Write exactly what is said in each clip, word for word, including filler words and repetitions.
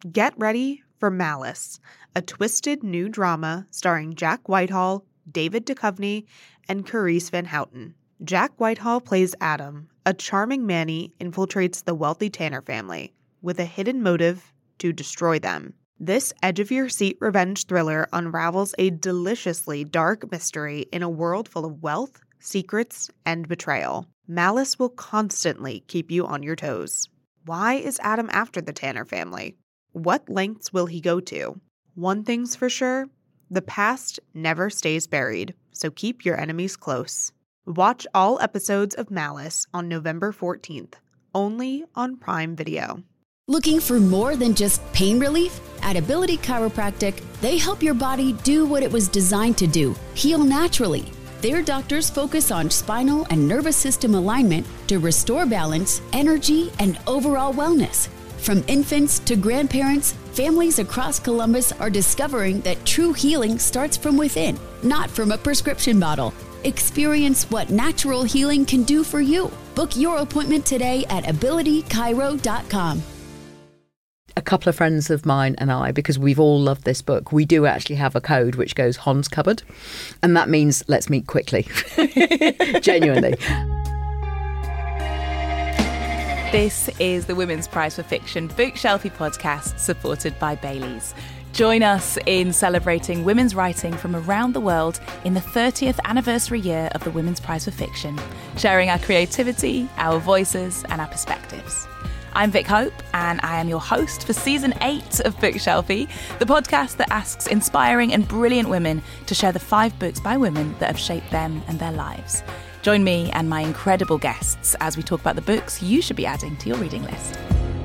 Get ready for Malice, a twisted new drama starring Jack Whitehall, David Duchovny, and Carice Van Houten. Jack Whitehall plays Adam, a charming Manny infiltrates the wealthy Tanner family with a hidden motive to destroy them. This edge-of-your-seat revenge thriller unravels a deliciously dark mystery in a world full of wealth, secrets, and betrayal. Malice will constantly keep you on your toes. Why is Adam after the Tanner family? What lengths will he go to? One thing's for sure, the past never stays buried, so keep your enemies close. Watch all episodes of Malice on November fourteenth, only on Prime Video. Looking for more than just pain relief? At Ability Chiropractic, they help your body do what it was designed to do, heal naturally. Their doctors focus on spinal and nervous system alignment to restore balance, energy, and overall wellness. From infants to grandparents, families across Columbus are discovering that true healing starts from within, not from a prescription bottle. Experience what natural healing can do for you. Book your appointment today at ability chiro dot com. A couple of friends of mine and I, because we've all loved this book, we do actually have a code which goes Hon's Cupboard. And that means let's meet quickly. Genuinely. This is the Women's Prize for Fiction Bookshelfie podcast supported by Baileys. Join us in celebrating women's writing from around the world in the thirtieth anniversary year of the Women's Prize for Fiction, sharing our creativity, our voices, and our perspectives. I'm Vic Hope, and I am your host for season eight of Bookshelfie, the podcast that asks inspiring and brilliant women to share the five books by women that have shaped them and their lives. Join me and my incredible guests as we talk about the books you should be adding to your reading list.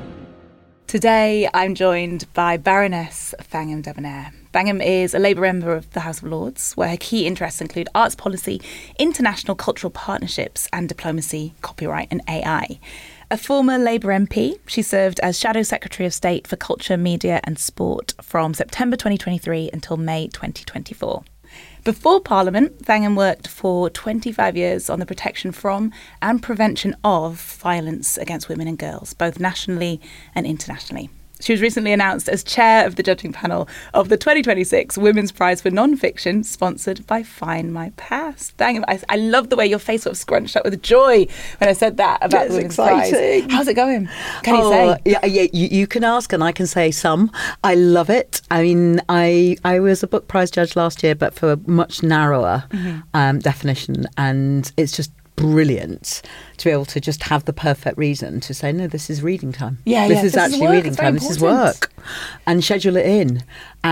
Today, I'm joined by Baroness Thangam Debonair. Thangam is a Labour member of the House of Lords, where her key interests include arts policy, international cultural partnerships and diplomacy, copyright and A I. A former Labour M P, she served as Shadow Secretary of State for Culture, Media and Sport from September twenty twenty-three until May twenty twenty-four. Before Parliament, Thangam worked for twenty-five years on the protection from and prevention of violence against women and girls, both nationally and internationally. She was recently announced as chair of the judging panel of the twenty twenty-six Women's Prize for Non-Fiction, sponsored by Find My Past. Thangam, I, I love the way your face sort of scrunched up with joy when I said that about That's the Women's exciting. Prize. How's it going? Can oh, you say? Yeah, yeah you, you can ask and I can say some. I love it. I mean, I I was a book prize judge last year, but for a much narrower mm-hmm. um, definition, and it's just brilliant to be able to just have the perfect reason to say, no, this is reading time. Yeah, this yeah. is this actually is reading time. This is work. And schedule it in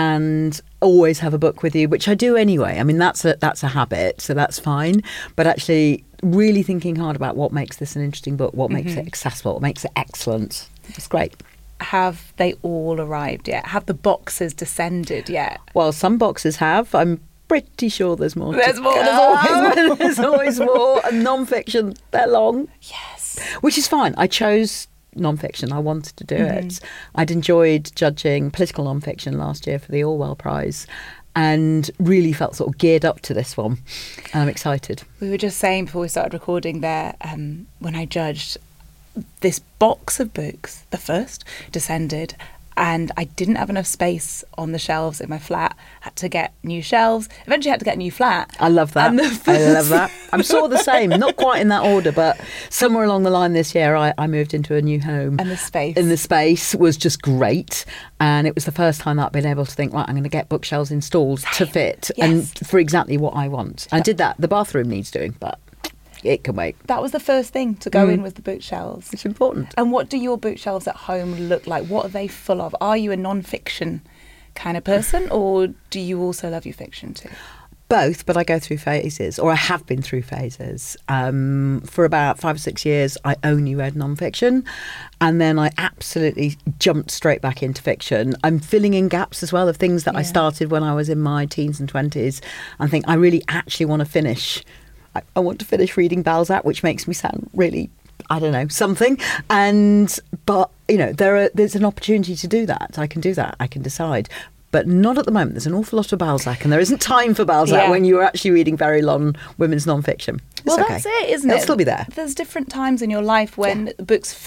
and always have a book with you, which I do anyway. I mean, that's a, that's a habit, so that's fine. But actually really thinking hard about what makes this an interesting book, what makes mm-hmm. it accessible, what makes it excellent. It's great. Have they all arrived yet? Have the boxes descended yet? Well, some boxes have. I'm pretty sure there's more. There's to more. Go. There's always more. There's always more. And non-fiction, they're long. Yes. Which is fine. I chose non-fiction. I wanted to do mm-hmm. it. I'd enjoyed judging political non-fiction last year for the Orwell Prize and really felt sort of geared up to this one. And I'm excited. We were just saying before we started recording there, um, when I judged this box of books, the first, descended, and I didn't have enough space on the shelves in my flat. Had to get new shelves. Eventually had to get a new flat. I love that. And the I love that. I'm sort of the same, not quite in that order, but somewhere along the line this year I, I moved into a new home. And the space. And the space was just great. And it was the first time that I've been able to think, right, I'm going to get bookshelves installed to fit Yes. and for exactly what I want. I did that. The bathroom needs doing, but it can wait. That was the first thing to go Mm. in, was the bookshelves. It's important. And what do your bookshelves at home look like? What are they full of? Are you a non-fiction kind of person, or do you also love your fiction too? Both, but I go through phases, or I have been through phases. Um, for about five or six years, I only read non-fiction, and then I absolutely jumped straight back into fiction. I'm filling in gaps as well of things that Yeah. I started when I was in my teens and twenties, and think I really actually want to finish. I, I want to finish reading Balzac, which makes me sound really, I don't know, something. And but you know, there are there's an opportunity to do that. I can do that. I can decide. But not at the moment. There's an awful lot of Balzac, and there isn't time for Balzac Yeah. when you're actually reading very long women's non-fiction. It's Well, okay. that's it, isn't It'll it? still be there. There's different times in your life when Yeah. books fit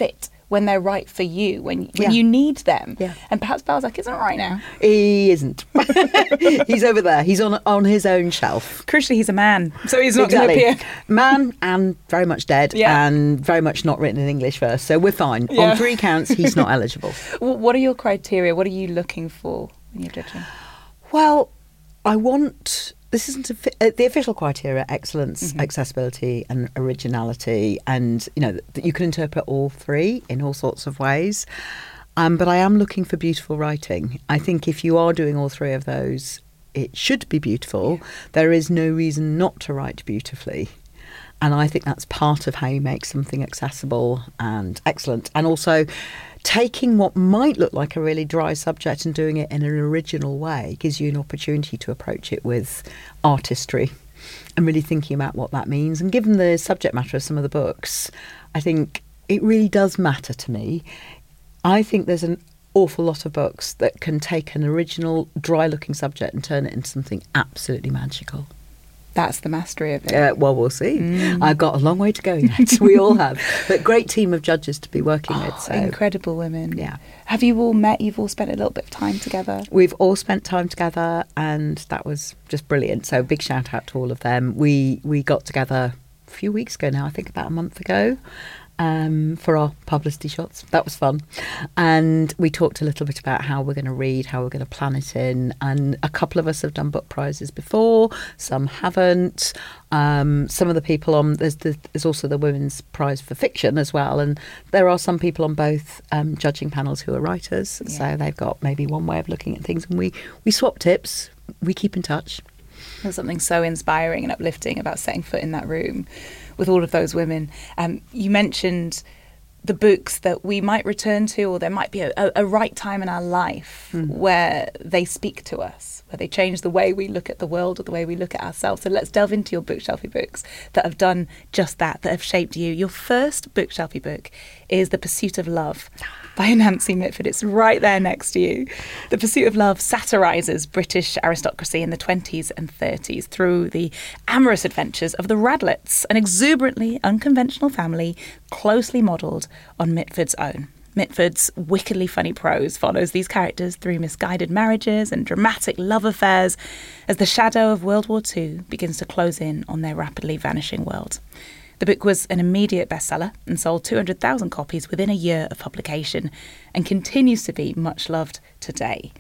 when they're right for you, when, when Yeah. you need them. Yeah. And perhaps Balzac isn't right now. He isn't. He's over there. He's on on his own shelf. Crucially, he's a man, so he's not Exactly. going to appear. Man and very much dead, Yeah. and very much not written in English first. So we're fine. Yeah. On three counts, he's not eligible. Well, what are your criteria? What are you looking for when you're judging? Well, I want. This isn't a, fi- uh, the official criteria: excellence, Mm-hmm. accessibility, and originality. And you know that you can interpret all three in all sorts of ways. Um, but I am looking for beautiful writing. I think if you are doing all three of those, it should be beautiful. Yeah. There is no reason not to write beautifully. And I think that's part of how you make something accessible and excellent. And also taking what might look like a really dry subject and doing it in an original way gives you an opportunity to approach it with artistry and really thinking about what that means. And given the subject matter of some of the books, I think it really does matter to me. I think there's an awful lot of books that can take an original, dry-looking subject and turn it into something absolutely magical. That's the mastery of it. Uh, well, we'll see. Mm. I've got a long way to go yet. We all have. But great team of judges to be working Oh, with. So. incredible women. Yeah. Have you all met? You've all spent a little bit of time together? We've all spent time together, and that was just brilliant. So big shout out to all of them. We we got together a few weeks ago now, I think about a month ago, um, for our publicity shots. That was fun. And we talked a little bit about how we're going to read, how we're going to plan it in. And a couple of us have done book prizes before, some haven't. Um, some of the people on, there's, the, there's also the Women's Prize for Fiction as well. And there are some people on both um, judging panels who are writers. Yeah. So they've got maybe one way of looking at things. And we, we swap tips. We keep in touch. There's something so inspiring and uplifting about setting foot in that room with all of those women. Um, you mentioned the books that we might return to, or there might be a, a, a right time in our life Mm. where they speak to us, where they change the way we look at the world or the way we look at ourselves. So let's delve into your bookshelfy books that have done just that, that have shaped you. Your first bookshelfy book is The Pursuit of Love by Nancy Mitford. It's right there next to you. The Pursuit of Love satirises British aristocracy in the twenties and thirties through the amorous adventures of the Radletts, an exuberantly unconventional family closely modelled on Mitford's own. Mitford's wickedly funny prose follows these characters through misguided marriages and dramatic love affairs as the shadow of World War Two begins to close in on their rapidly vanishing world. The book was an immediate bestseller and sold two hundred thousand copies within a year of publication and continues to be much loved today.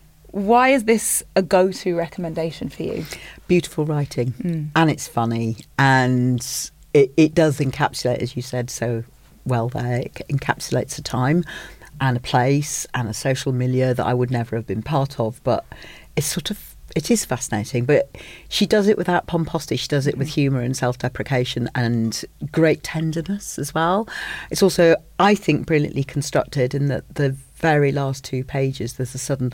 Why is this a go-to recommendation for you? Beautiful writing, Mm. and it's funny, and it, it does encapsulate, as you said so well there, it encapsulates a time and a place and a social milieu that I would never have been part of, but it's sort of, it is fascinating. But she does it without pomposity. She does it with humour and self-deprecation and great tenderness as well. It's also, I think, brilliantly constructed in that the very last two pages there's a sudden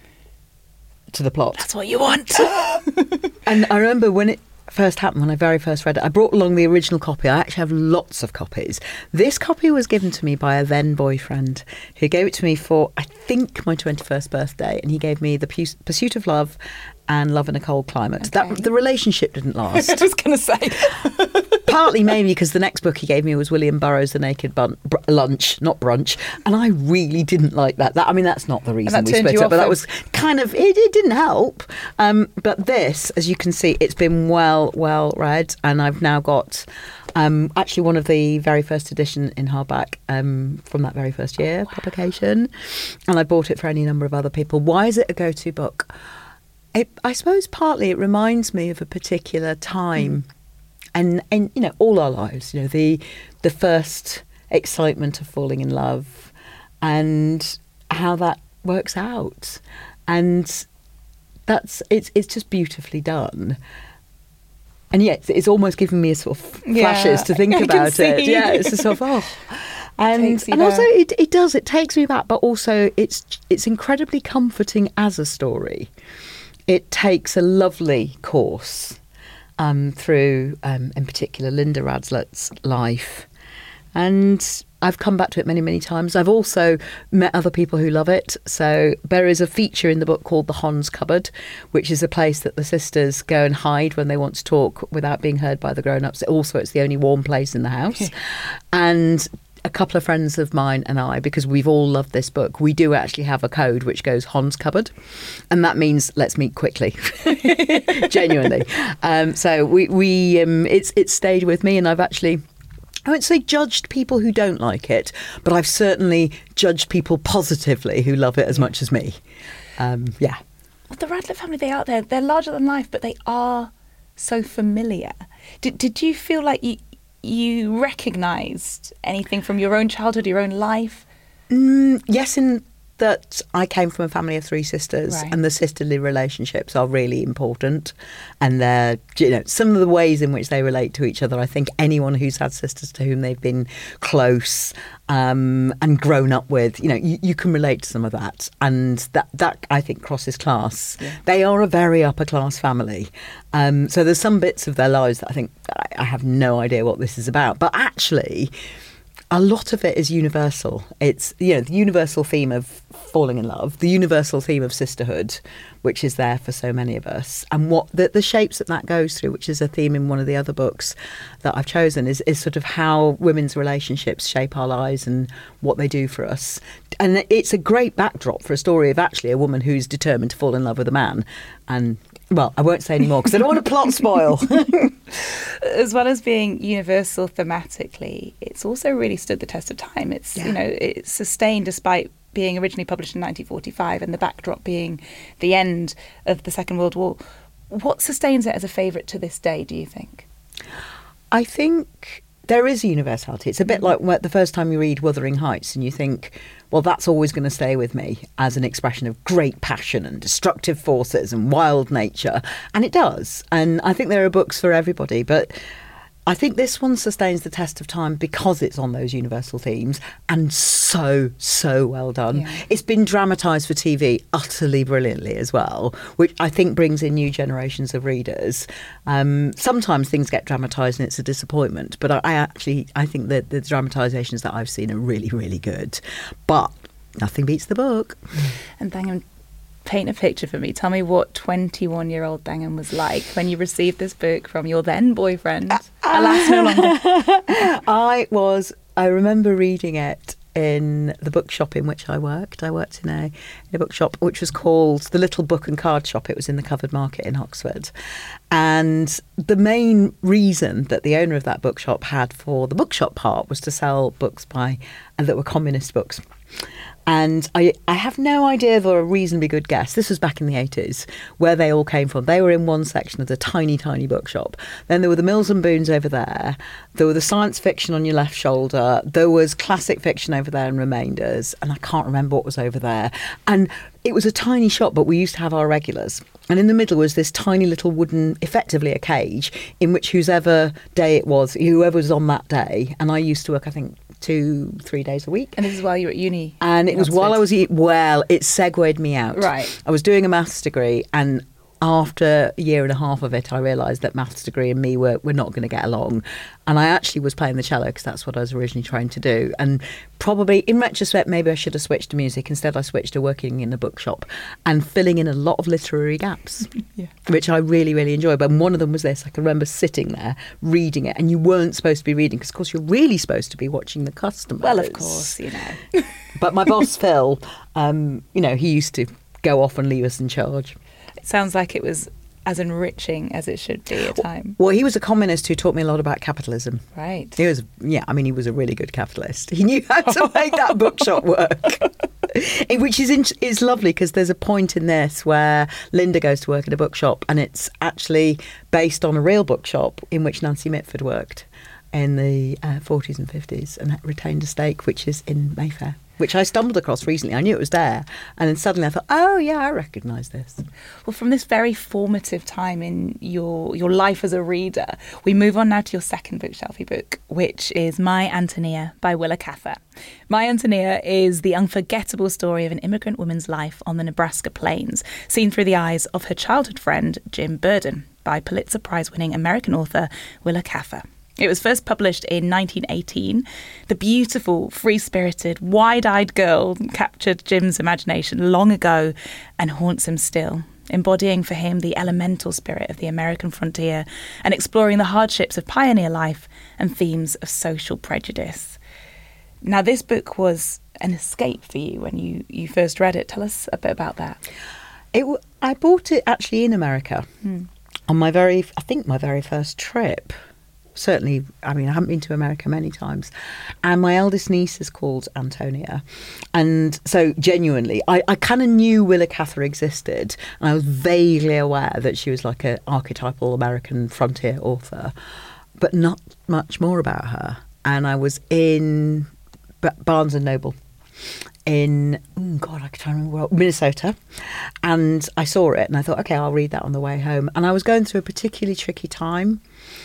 to the plot. That's what you want. And I remember when it first happened, when I very first read it, I brought along the original copy. I actually have lots of copies. This copy was given to me by a then boyfriend who gave it to me for, I think, my twenty-first birthday. And he gave me The Pu- Pursuit of Love and Love in a Cold Climate. Okay. That the relationship didn't I last. was going to say. Partly maybe because the next book he gave me was William Burroughs' The Naked Bun- Br- Lunch, not Brunch. And I really didn't like that. that. I mean, that's not the reason that we turned split you up, off but that him? was kind of, it, it didn't help. Um, but this, as you can see, it's been well, well read. And I've now got um, actually one of the very first edition in hardback um, from that very first year publication. And I bought it for any number of other people. Why is it a go-to book? It, I suppose partly it reminds me of a particular time. Mm. And, and, you know, all our lives, you know, the the first excitement of falling in love and how that works out. And that's, it's it's just beautifully done. And yet it's almost giving me a sort of flashes Yeah, to think I can about it. see. Yeah, it's a sort of, oh. And, takes you and also there. it, it does, it takes me back, but also it's it's incredibly comforting as a story. It takes a lovely course Um, through, um, in particular, Linda Radslett's life. And I've come back to it many, many times. I've also met other people who love it. So there is a feature in the book called The Hon's Cupboard, which is a place that the sisters go and hide when they want to talk without being heard by the grown-ups. Also, it's the only warm place in the house. And a couple of friends of mine and I, because we've all loved this book, we do actually have a code which goes Hon's Cupboard, and that means let's meet quickly. Genuinely. Um, so we we um, it's it's stayed with me, and I've actually, I won't say judged people who don't like it, but I've certainly judged people positively who love it as much as me. Um, yeah. Well, the Radcliffe family, they are there. They're larger than life, but they are so familiar. Did did you feel like you you recognised anything from your own childhood, your own life? Mm, yes, in that I came from a family of three sisters, Right. and the sisterly relationships are really important, and they're, you know, some of the ways in which they relate to each other. I think anyone who's had sisters to whom they've been close um, and grown up with, you know, you, you can relate to some of that, and that that I think crosses class. Yeah. They are a very upper class family, um, so there's some bits of their lives that I think I, I have no idea what this is about, but actually, a lot of it is universal. It's, you know, the universal theme of falling in love, the universal theme of sisterhood, which is there for so many of us. And what the, the shapes that that goes through, which is a theme in one of the other books that I've chosen, is, is sort of how women's relationships shape our lives and what they do for us. And it's a great backdrop for a story of actually a woman who's determined to fall in love with a man. And, well, I won't say any more because I don't want to plot spoil. As well as being universal thematically, it's also really stood the test of time. It's, Yeah. you know, it's sustained despite being originally published in nineteen forty-five and the backdrop being the end of the Second World War. What sustains it as a favourite to this day, do you think? I think there is a universality. It's a bit like the first time you read Wuthering Heights and you think, well, that's always going to stay with me as an expression of great passion and destructive forces and wild nature. And it does. And I think there are books for everybody. But I think this one sustains the test of time because it's on those universal themes and so, so well done. Yeah. It's been dramatised for T V utterly brilliantly as well, which I think brings in new generations of readers. Um, sometimes things get dramatised and it's a disappointment, but I, I actually, I think that the dramatisations that I've seen are really, really good. But nothing beats the book. And Bangham, paint a picture for me. Tell me what twenty-one-year-old Bangham was like when you received this book from your then boyfriend. Alas, no longer. I was, I remember reading it in the bookshop in which I worked. I worked in a, in a bookshop which was called the Little Book and Card Shop. It was in the Covered Market in Oxford. And the main reason that the owner of that bookshop had for the bookshop part was to sell books by, and that were communist books. And I, I have no idea, though a reasonably good guess, this was back in the eighties, where they all came from. They were in one section of the tiny, tiny bookshop. Then there were the Mills and Boons over there. There were the science fiction on your left shoulder. There was classic fiction over there and remainders. And I can't remember what was over there. And it was a tiny shop, but we used to have our regulars. And in the middle was this tiny little wooden, effectively a cage, in which whoever day it was, whoever was on that day, and I used to work, I think, two, three days a week. And this is while you were at uni? And it was Oxford. while I was, well, it segued me out. Right. I was doing a maths degree, and after a year and a half of it, I realised that maths degree and me were, were not going to get along. And I actually was playing the cello because that's what I was originally trying to do. And probably, in retrospect, maybe I should have switched to music. Instead, I switched to working in a bookshop and filling in a lot of literary gaps, Yeah. which I really, really enjoyed. But one of them was this. I can remember sitting there reading it, and you weren't supposed to be reading because, of course, you're really supposed to be watching the customers. Well, of course, you know. But my boss, Phil, um, you know, he used to go off and leave us in charge. It sounds like it was as enriching as it should be at time. Well, he was a communist who taught me a lot about capitalism. Right. He was, yeah, I mean, he was a really good capitalist. He knew how to make that bookshop work. Which is in, is lovely because there's a point in this where Linda goes to work at a bookshop and it's actually based on a real bookshop in which Nancy Mitford worked in the uh, forties and fifties and retained a stake, which is in Mayfair, which I stumbled across recently. I knew it was there. And then suddenly I thought, oh, yeah, I recognise this. Well, from this very formative time in your your life as a reader, we move on now to your second bookshelfie book, which is My Antonia by Willa Cather. My Antonia is the unforgettable story of an immigrant woman's life on the Nebraska plains, seen through the eyes of her childhood friend, Jim Burden, by Pulitzer Prize-winning American author Willa Cather. It was first published in nineteen eighteen. The beautiful, free-spirited, wide-eyed girl captured Jim's imagination long ago and haunts him still, embodying for him the elemental spirit of the American frontier and exploring the hardships of pioneer life and themes of social prejudice. Now, this book was an escape for you when you, you first read it. Tell us a bit about that. It w- I bought it actually in America Hmm. on my very, I think my very first trip. Certainly, I mean, I haven't been to America many times. And my eldest niece is called Antonia. And so genuinely, I, I kind of knew Willa Cather existed. And I was vaguely aware that she was like an archetypal American frontier author, but not much more about her. And I was in B- Barnes and Noble in, oh God, I can't remember, where, Minnesota. And I saw it and I thought, OK, I'll read that on the way home. And I was going through a particularly tricky time.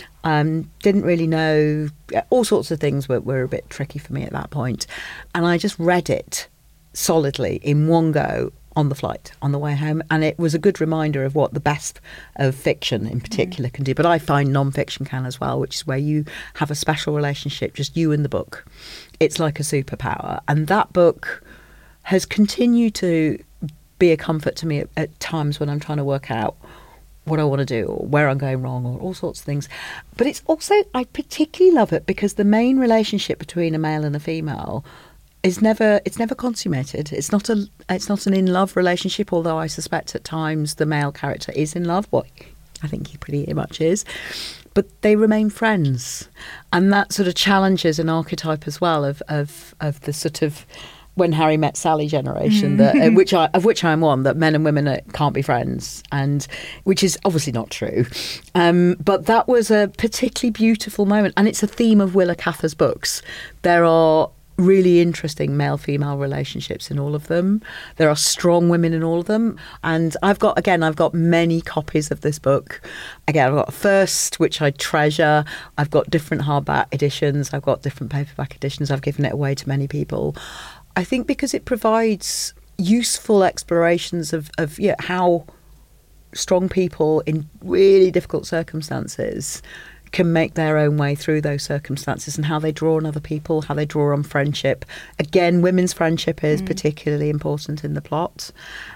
Um, didn't really know, all sorts of things were, were a bit tricky for me at that point. And I just read it solidly in one go on the flight, on the way home. And it was a good reminder of what the best of fiction in particular mm. can do. But I find non-fiction can as well, which is where you have a special relationship, just you and the book. It's like a superpower. And that book has continued to be a comfort to me at, at times when I'm trying to work out what I want to do or where I'm going wrong or all sorts of things. But it's also, I particularly love it because the main relationship between a male and a female is never, it's never consummated. It's not a, it's not an in-love relationship, although I suspect at times the male character is in love. Well, I think he pretty much is. But they remain friends. And that sort of challenges an archetype as well of, of, of the sort of When Harry Met Sally generation, that, uh, which I, of which I'm one, that men and women are, can't be friends, and which is obviously not true. Um, but that was a particularly beautiful moment, and it's a theme of Willa Cather's books. There are really interesting male-female relationships in all of them. There are strong women in all of them. And I've got, again, I've got many copies of this book. Again, I've got a first, which I treasure. I've got different hardback editions. I've got different paperback editions. I've given it away to many people. I think because it provides useful explorations of, of yeah, how strong people in really difficult circumstances can make their own way through those circumstances and how they draw on other people, how they draw on friendship. Again, women's friendship is mm. particularly important in the plot.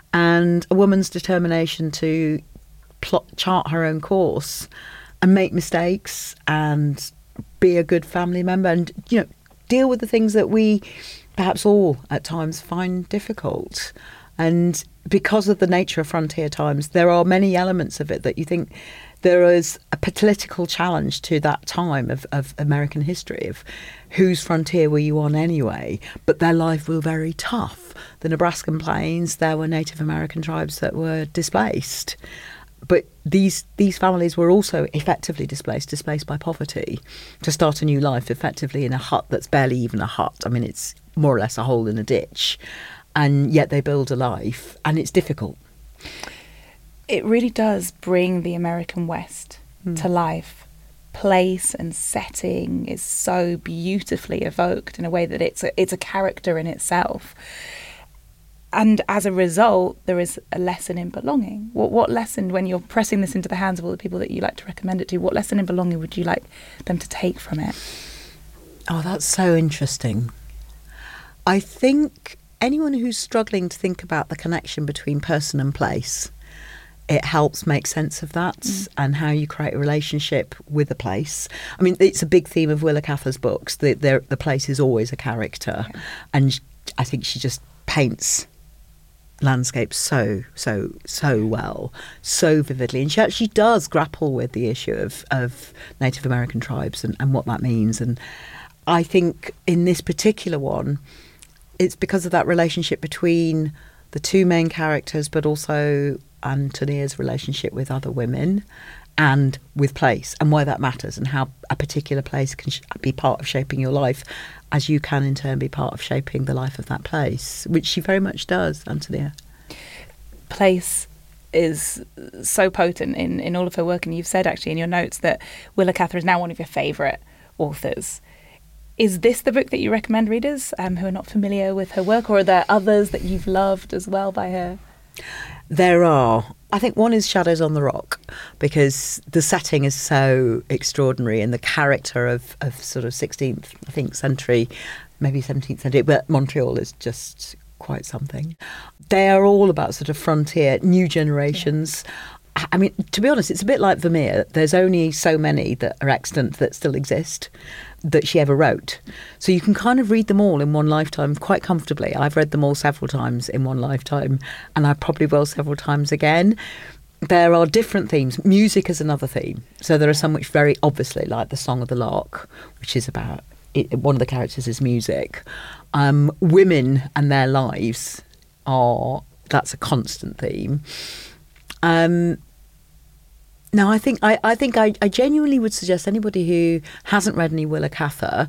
And a woman's determination to plot, chart her own course and make mistakes and be a good family member and, you know, deal with the things that we perhaps all at times find difficult. And because of the nature of frontier times, there are many elements of it that you think there is a political challenge to that time of, of American history of whose frontier were you on anyway, but their life were very tough. The Nebraskan plains, there were Native American tribes that were displaced. But these these families were also effectively displaced, displaced by poverty, to start a new life effectively in a hut that's barely even a hut. I mean, it's more or less a hole in a ditch. And yet they build a life, and it's difficult. It really does bring the American West mm. to life. Place and setting is so beautifully evoked in a way that it's a, it's a character in itself. And as a result, there is a lesson in belonging. What what lesson, when you're pressing this into the hands of all the people that you like to recommend it to, what lesson in belonging would you like them to take from it? Oh, that's so interesting. I think anyone who's struggling to think about the connection between person and place, it helps make sense of that mm. and how you create a relationship with a place. I mean, it's a big theme of Willa Cather's books. The, the, the place is always a character. Yeah. And I think she just paints landscapes so, so, so well, so vividly. And she actually does grapple with the issue of, of Native American tribes and, and what that means. And I think in this particular one, it's because of that relationship between the two main characters, but also Antonia's relationship with other women and with place, and why that matters, and how a particular place can sh- be part of shaping your life, as you can in turn be part of shaping the life of that place, which she very much does, Antonia. Place is so potent in, in all of her work, and you've said actually in your notes that Willa Cather is now one of your favourite authors. Is this the book that you recommend readers um, who are not familiar with her work, or are there others that you've loved as well by her? There are. I think one is Shadows on the Rock, because the setting is so extraordinary, and the character of, of sort of sixteenth, I think, century, maybe seventeenth century, but Montreal is just quite something. They are all about sort of frontier, new generations. Yeah. I mean, to be honest, it's a bit like Vermeer. There's only so many that are extant that still exist that she ever wrote. So you can kind of read them all in one lifetime quite comfortably. I've read them all several times in one lifetime, and I probably will several times again. There are different themes. Music is another theme. So there are some which very obviously, like The Song of the Lark, which is about, it, one of the characters is music. Um, women and their lives are, that's a constant theme. Um, now, I think I, I think I, I genuinely would suggest anybody who hasn't read any Willa Cather,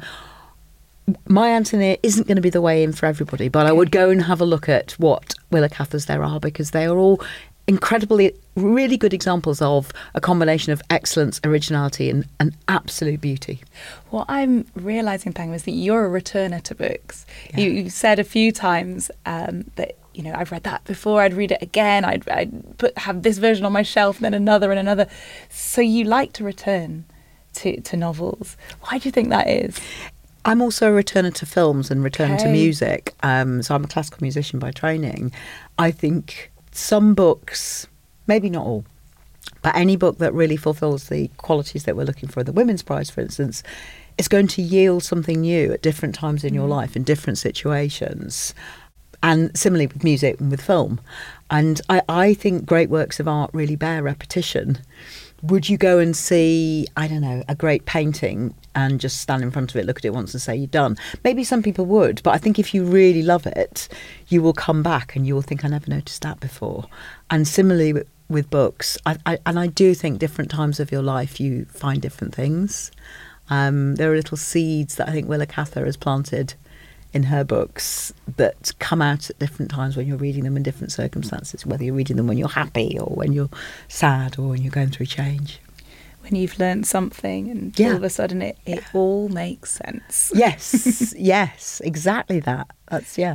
My Antonia isn't going to be the way in for everybody, but I would go and have a look at what Willa Cathers there are, because they are all incredibly, really good examples of a combination of excellence, originality and, and absolute beauty. What I'm realising, Pang, is that you're a returner to books. Yeah. You, you've said a few times um, that, you know, I've read that before, I'd read it again, I'd, I'd put have this version on my shelf, then another and another. So you like to return to, to novels. Why do you think that is? I'm also a returner to films and returner Okay. to music. Um, so I'm a classical musician by training. I think some books, maybe not all, but any book that really fulfills the qualities that we're looking for, the Women's Prize, for instance, is going to yield something new at different times in your Mm. life, in different situations. And similarly with music and with film. And I, I think great works of art really bear repetition. Would you go and see, I don't know, a great painting and just stand in front of it, look at it once and say you're done? Maybe some people would, but I think if you really love it, you will come back and you will think, I never noticed that before. And similarly with, with books, I, I, and I do think different times of your life you find different things. Um, there are little seeds that I think Willa Cather has planted in her books that come out at different times when you're reading them in different circumstances, whether you're reading them when you're happy or when you're sad or when you're going through change. When you've learned something and Yeah. all of a sudden it, it all makes sense. Yes, yes, exactly that. That's, yeah.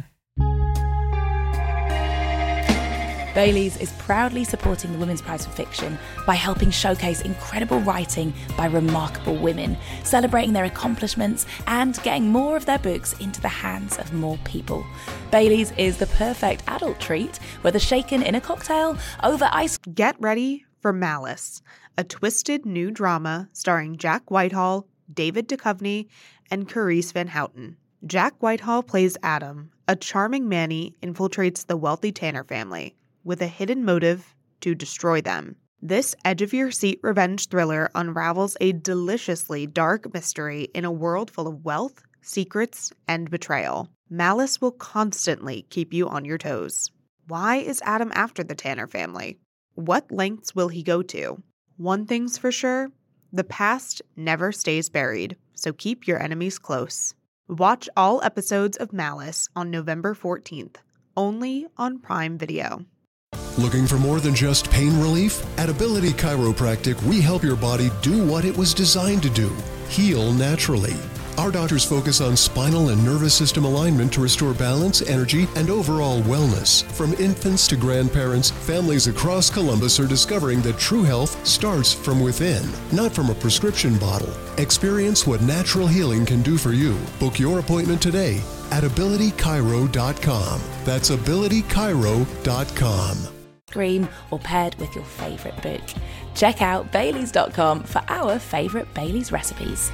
Baileys is proudly supporting the Women's Prize for Fiction by helping showcase incredible writing by remarkable women, celebrating their accomplishments and getting more of their books into the hands of more people. Baileys is the perfect adult treat, whether shaken in a cocktail, over ice. Get ready for Malice, a twisted new drama starring Jack Whitehall, David Duchovny, and Carice Van Houten. Jack Whitehall plays Adam, a charming Manny infiltrates the wealthy Tanner family with a hidden motive to destroy them. This edge-of-your-seat revenge thriller unravels a deliciously dark mystery in a world full of wealth, secrets, and betrayal. Malice will constantly keep you on your toes. Why is Adam after the Tanner family? What lengths will he go to? One thing's for sure, the past never stays buried, so keep your enemies close. Watch all episodes of Malice on November fourteenth, only on Prime Video. Looking for more than just pain relief? At Ability Chiropractic, we help your body do what it was designed to do, heal naturally. Our doctors focus on spinal and nervous system alignment to restore balance, energy, and overall wellness. From infants to grandparents, families across Columbus are discovering that true health starts from within, not from a prescription bottle. Experience what natural healing can do for you. Book your appointment today at ability chiro dot com. That's ability chiro dot com. Scream or paired with your favourite book. Check out baileys dot com for our favourite Baileys recipes.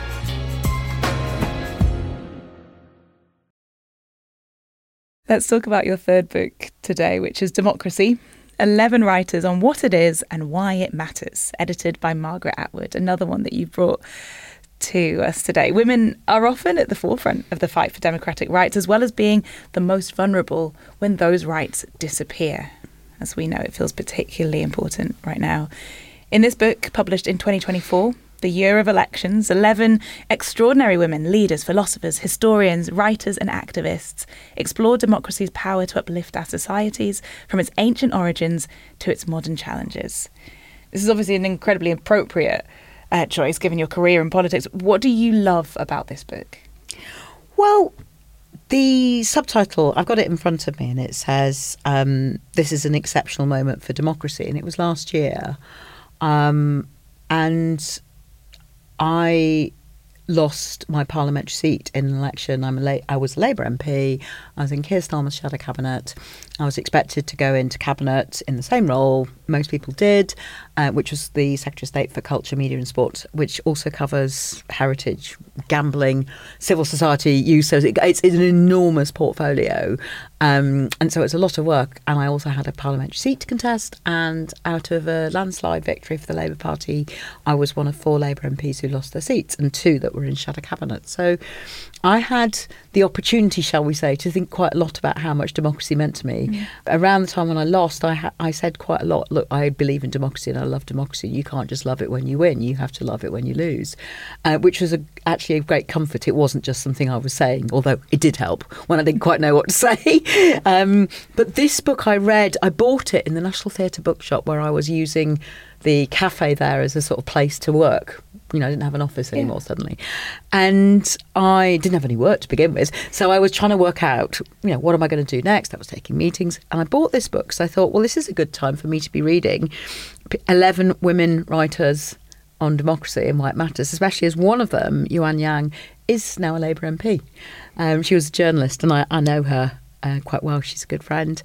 Let's talk about your third book today, which is Democracy, eleven Writers on What It Is and Why It Matters, edited by Margaret Atwood, another one that you've brought to us today. Women are often at the forefront of the fight for democratic rights, as well as being the most vulnerable when those rights disappear. As we know, it feels particularly important right now. In this book, published in twenty twenty-four, the year of elections, eleven extraordinary women, leaders, philosophers, historians, writers and activists, explore democracy's power to uplift our societies from its ancient origins to its modern challenges. This is obviously an incredibly appropriate uh, choice, given your career in politics. What do you love about this book? Well, the subtitle, I've got it in front of me, and it says, um, this is an exceptional moment for democracy. And it was last year. Um, and I lost my parliamentary seat in an election. I'm a La- I was a Labour M P. I was in Keir Starmer's shadow cabinet. I was expected to go into cabinet in the same role most people did, uh, which was the Secretary of State for Culture, Media and Sport, which also covers heritage, gambling, civil society youth. So it, it's, it's an enormous portfolio. Um, and so it's a lot of work. And I also had a parliamentary seat to contest. And out of a landslide victory for the Labour Party, I was one of four Labour M Ps who lost their seats and two that were in shadow cabinet. So I had the opportunity, shall we say, to think quite a lot about how much democracy meant to me. Mm. Around the time when I lost, I, ha- I said quite a lot, look, I believe in democracy and I love democracy. You can't just love it when you win. You have to love it when you lose, uh, which was a, actually a great comfort. It wasn't just something I was saying, although it did help when I didn't quite know what to say. Um, but this book I read, I bought it in the National Theatre Bookshop where I was using the cafe there as a sort of place to work. You know, I didn't have an office anymore yeah. suddenly. And I didn't have any work to begin with. So I was trying to work out, you know, what am I going to do next? I was taking meetings. And I bought this book. So I thought, well, this is a good time for me to be reading eleven women writers on democracy and why it matters, especially as one of them, Yuan Yang, is now a Labour M P. Um, she was a journalist and I, I know her uh, quite well. She's a good friend.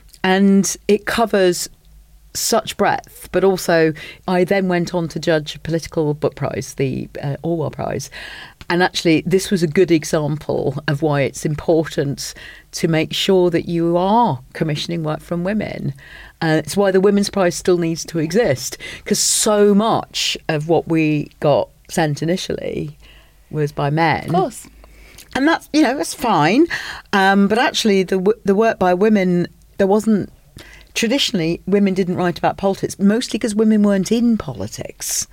And it covers such breadth, but also I then went on to judge a political book prize, the uh, Orwell Prize, and actually this was a good example of why it's important to make sure that you are commissioning work from women. Uh, it's why the Women's Prize still needs to exist, because so much of what we got sent initially was by men. Of course. And that's, you know, that's fine. Um, but actually the the work by women, there wasn't traditionally, women didn't write about politics, mostly because women weren't in politics.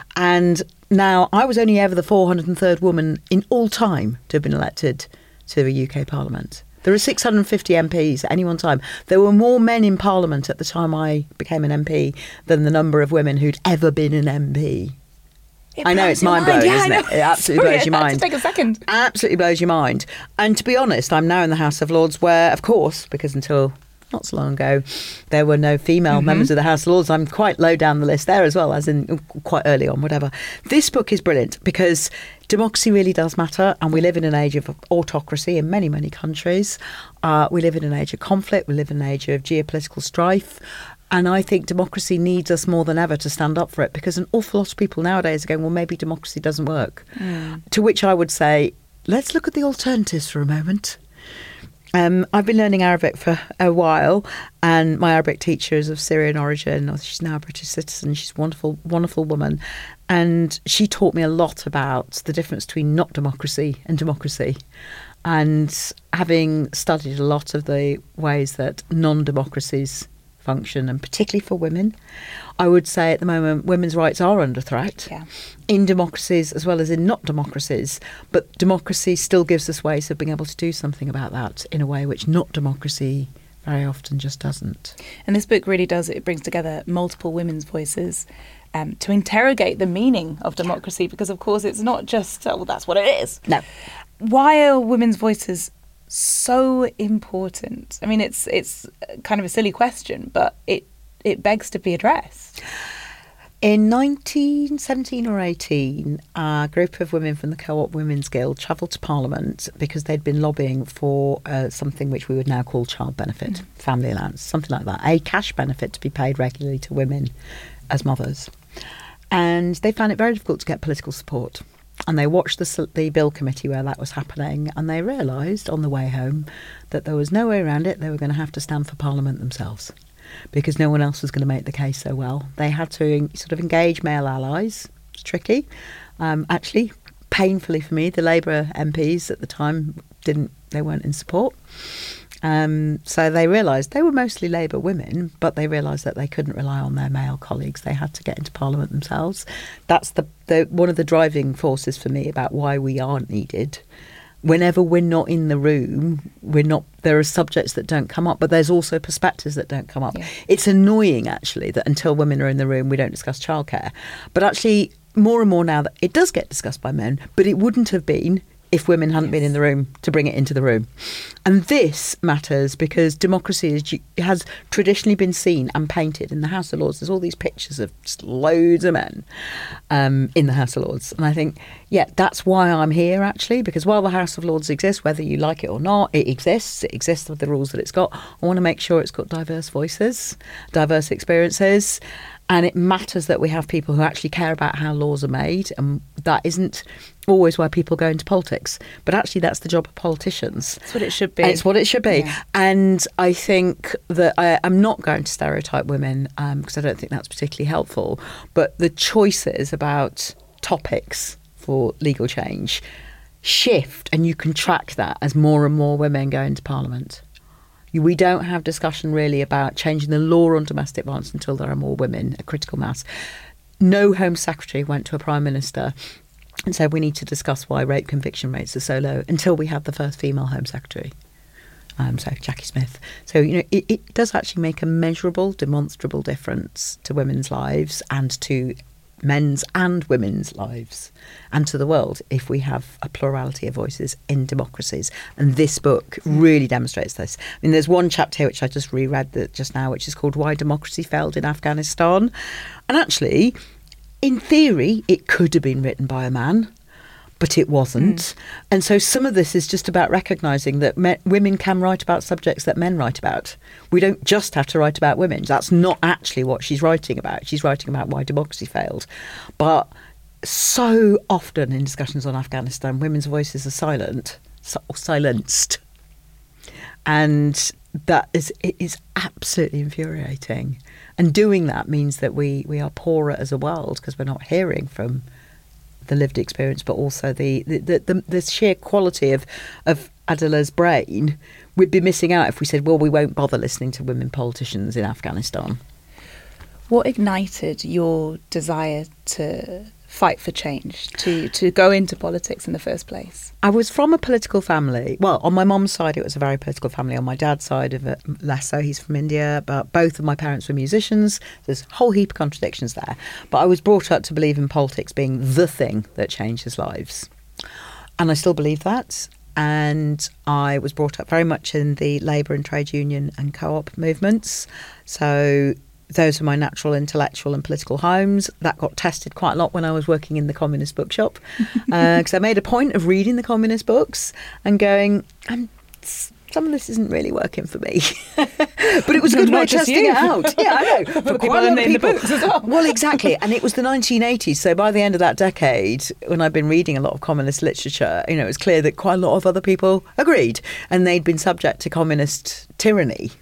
And now I was only ever the four hundred third woman in all time to have been elected to the U K Parliament. There are six hundred fifty M Ps at any one time. There were more men in Parliament at the time I became an M P than the number of women who'd ever been an M P. It I know, it's mind-blowing, yeah, isn't it? It absolutely Sorry, blows your mind. To take a second. Absolutely blows your mind. And to be honest, I'm now in the House of Lords where, of course, because until not so long ago, there were no female mm-hmm. members of the House of Lords. I'm quite low down the list there as well, as in quite early on, whatever. This book is brilliant because democracy really does matter, and we live in an age of autocracy in many, many countries. Uh, we live in an age of conflict. We live in an age of geopolitical strife. And I think democracy needs us more than ever to stand up for it, because an awful lot of people nowadays are going, well, maybe democracy doesn't work. Mm. To which I would say, let's look at the alternatives for a moment. Um, I've been learning Arabic for a while, and my Arabic teacher is of Syrian origin. She's now a British citizen. She's a wonderful, wonderful woman. And she taught me a lot about the difference between not democracy and democracy. And having studied a lot of the ways that non-democracies function, and particularly for women, I would say at the moment women's rights are under threat yeah. in democracies as well as in not democracies, but democracy still gives us ways of being able to do something about that in a way which not democracy very often just doesn't. And this book really does, it brings together multiple women's voices um, to interrogate the meaning of democracy, because of course it's not just, oh, well, that's what it is. No. Why are women's voices so important? I mean, it's it's kind of a silly question, but it it begs to be addressed. In nineteen seventeen or eighteen, a group of women from the Co-op Women's Guild travelled to Parliament because they'd been lobbying for uh, something which we would now call child benefit, mm. family allowance, something like that, a cash benefit to be paid regularly to women as mothers. And they found it very difficult to get political support. And they watched the, the bill committee where that was happening, and they realised on the way home that there was no way around it. They were going to have to stand for Parliament themselves, because no one else was going to make the case so well. They had to sort of engage male allies. It's tricky. Um, actually, painfully for me, the Labour M Ps at the time didn't. They weren't in support. Um, so they realised they were mostly Labour women, but they realised that they couldn't rely on their male colleagues. They had to get into Parliament themselves. That's the, the one of the driving forces for me about why we aren't needed. Whenever we're not in the room, we're not. There are subjects that don't come up, but there's also perspectives that don't come up. Yeah. It's annoying, actually, that until women are in the room, we don't discuss childcare. But actually, more and more now that it does get discussed by men, but it wouldn't have been if women hadn't been in the room to bring it into the room. And this matters because democracy is, has traditionally been seen and painted in the House of Lords. There's all these pictures of just loads of men um, in the House of Lords. And I think, yeah, that's why I'm here, actually, because while the House of Lords exists, whether you like it or not, it exists. It exists with the rules that it's got. I want to make sure it's got diverse voices, diverse experiences. And it matters that we have people who actually care about how laws are made. And that isn't always why people go into politics. But actually, that's the job of politicians. That's what it should be. It's what it should be. Yeah. And I think that I, I'm not going to stereotype women um, because I don't think that's particularly helpful. But the choices about topics for legal change shift, and you can track that as more and more women go into Parliament. We don't have discussion really about changing the law on domestic violence until there are more women, a critical mass. No Home Secretary went to a Prime Minister and said we need to discuss why rape conviction rates are so low until we had the first female Home Secretary, um, so Jackie Smith. So, you know, it, it does actually make a measurable, demonstrable difference to women's lives and to men's and women's lives and to the world if we have a plurality of voices in democracies. And this book really demonstrates this. I mean, there's one chapter here which I just reread that just now, which is called Why Democracy Failed in Afghanistan. And actually, in theory, it could have been written by a man, but it wasn't. Mm. And so some of this is just about recognising that me- women can write about subjects that men write about. We don't just have to write about women. That's not actually what she's writing about. She's writing about why democracy failed. But so often in discussions on Afghanistan, women's voices are silent, or silenced. And that is, it is absolutely infuriating. And doing that means that we, we are poorer as a world because we're not hearing from the lived experience, but also the the, the, the the sheer quality of, of Adila's brain. We'd be missing out if we said, well, we won't bother listening to women politicians in Afghanistan. What ignited your desire to fight for change, to, to go into politics in the first place? I was from a political family. Well, on my mum's side, it was a very political family. On my dad's side of it, less so. He's from India, but both of my parents were musicians. There's a whole heap of contradictions there. But I was brought up to believe in politics being the thing that changes lives. And I still believe that. And I was brought up very much in the labour and trade union and co-op movements. So those are my natural intellectual and political homes. That got tested quite a lot when I was working in the communist bookshop, because uh, I made a point of reading the communist books and going, I'm, some of this isn't really working for me. But it was a good way of testing you. it out. Yeah, I know. For, for quite a lot of in people. The books as well. Well, exactly. And it was the nineteen eighties. So by the end of that decade, when I'd been reading a lot of communist literature, you know, it was clear that quite a lot of other people agreed. And they'd been subject to communist tyranny.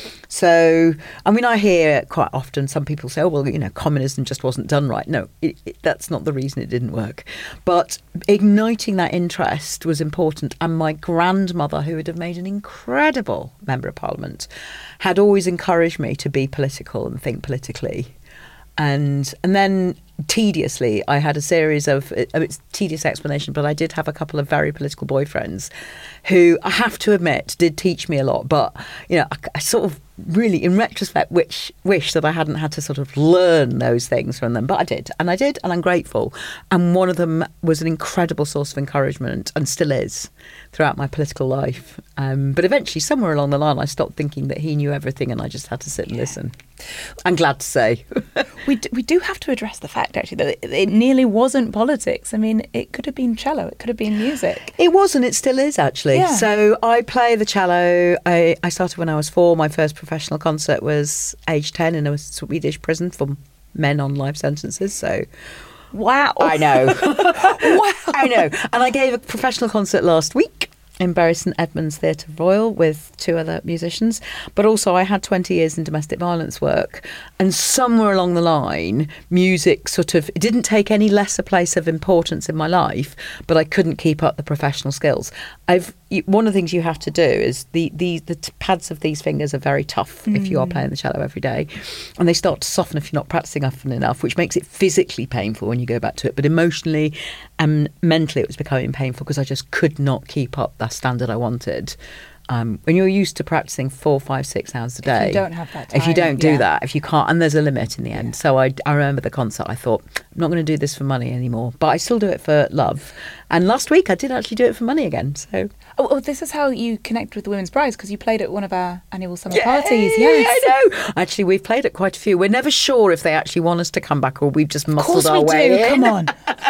So, I mean, I hear quite often some people say, oh, well, you know, communism just wasn't done right. No, it, it, that's not the reason it didn't work. But igniting that interest was important. And my grandmother, who would have made an incredible Member of Parliament, had always encouraged me to be political and think politically. And and then tediously, I had a series of, it's tedious explanation, but I did have a couple of very political boyfriends who, I have to admit, did teach me a lot. But, you know, I, I sort of really, in retrospect, wish, wish that I hadn't had to sort of learn those things from them. But I did, and I did, and I'm grateful. And one of them was an incredible source of encouragement, and still is, throughout my political life. Um, but eventually, somewhere along the line, I stopped thinking that he knew everything, and I just had to sit and yeah. listen. I'm glad to say. we, do, we do have to address the fact, actually, that it, it nearly wasn't politics. I mean, it could have been cello, it could have been music. It was, and it still is, actually. Yeah. So I play the cello. I, I started when I was four. My first professional concert was age ten in a Swedish prison for men on life sentences. So, wow. I know. Wow. I know. And I gave a professional concert last week in Bury St Edmunds Theatre Royal with two other musicians. But also I had twenty years in domestic violence work, and somewhere along the line music sort of, it didn't take any lesser place of importance in my life, but I couldn't keep up the professional skills. I've one of the things you have to do is the the, the pads of these fingers are very tough mm. if you are playing the cello every day, and they start to soften if you're not practicing often enough, which makes it physically painful when you go back to it, but emotionally and mentally it was becoming painful because I just could not keep up that standard I wanted. Um, when you're used to practicing four, five, six hours a day, if you don't have that time, if you don't do yeah. that, if you can't, and there's a limit in the end. Yeah. So I, I remember the concert. I thought, I'm not going to do this for money anymore, but I still do it for love. And last week I did actually do it for money again. So oh, oh this is how you connect with the Women's Prize, because you played at one of our annual summer yeah, parties. Yes, I know. Actually, we've played at quite a few. We're never sure if they actually want us to come back or we've just muscled our we way do. in. Come on.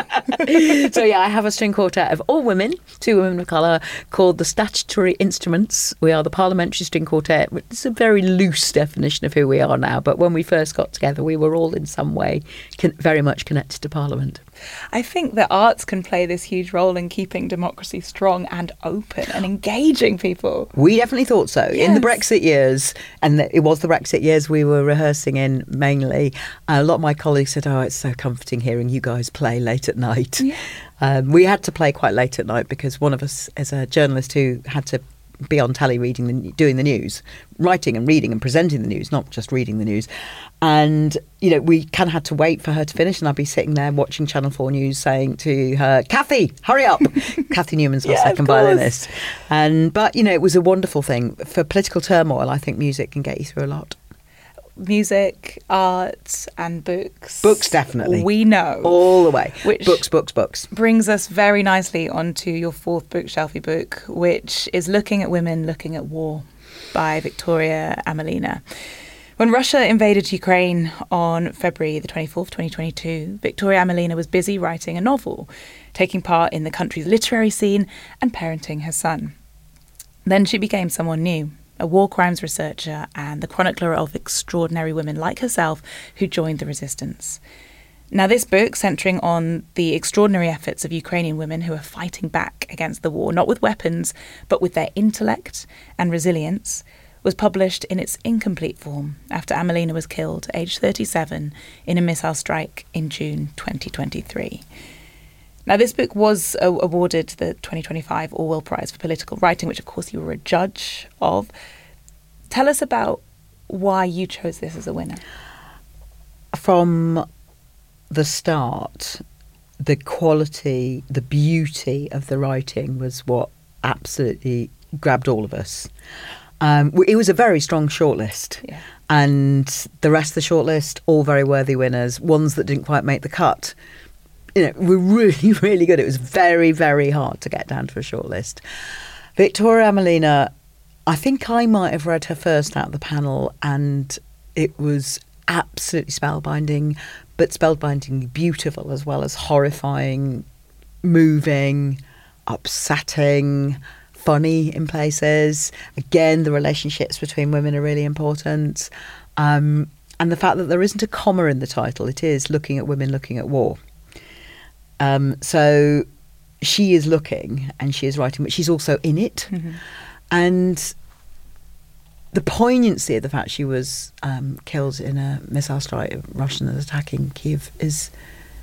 So yeah, I have a string quartet of all women, two women of colour, called the Statutory Instruments. We are the Parliamentary String Quartet. It's a very loose definition of who we are now, but when we first got together, we were all in some way con- very much connected to Parliament. I think that arts can play this huge role in keeping democracy strong and open and engaging people. We definitely thought so. Yes. In the Brexit years, and it was the Brexit years we were rehearsing in mainly, a lot of my colleagues said, oh, it's so comforting hearing you guys play late at night. Yeah. Um, we had to play quite late at night because one of us is a journalist who had to be on telly reading the, doing the news, writing and reading and presenting the news, not just reading the news. And, you know, we kind of had to wait for her to finish, and I'd be sitting there watching Channel four News saying to her, Kathy, hurry up. Kathy Newman's our Yeah, second violinist. And, but, you know, it was a wonderful thing. For political turmoil, I think music can get you through a lot. Music, art and books. Books, definitely. We know. All the way. Which books, books, books. Brings us very nicely onto your fourth bookshelfie book, which is Looking at Women, Looking at War by Victoria Amelina. When Russia invaded Ukraine on February the twenty-fourth, twenty twenty-two, Victoria Amelina was busy writing a novel, taking part in the country's literary scene and parenting her son. Then she became someone new, a war crimes researcher and the chronicler of extraordinary women like herself who joined the resistance. Now, this book, centering on the extraordinary efforts of Ukrainian women who are fighting back against the war, not with weapons, but with their intellect and resilience, was published in its incomplete form after Amelina was killed, aged thirty-seven, in a missile strike in June twenty twenty-three. Now, this book was uh, awarded the twenty twenty-five Orwell Prize for Political Writing, which, of course, you were a judge of. Tell us about why you chose this as a winner. From the start, the quality, the beauty of the writing was what absolutely grabbed all of us. Um, it was a very strong shortlist. Yeah. And the rest of the shortlist, all very worthy winners, ones that didn't quite make the cut. You know, were really, really good. It was very, very hard to get down to a shortlist. Victoria Amelina, I think I might have read her first out of the panel, and it was absolutely spellbinding, but spellbindingly beautiful as well as horrifying, moving, upsetting, funny in places. Again, the relationships between women are really important. Um, and the fact that there isn't a comma in the title, it is Looking at Women, Looking at War. Um, so she is looking and she is writing, but she's also in it. Mm-hmm. And the poignancy of the fact she was um, killed in a missile strike, Russians attacking Kiev, is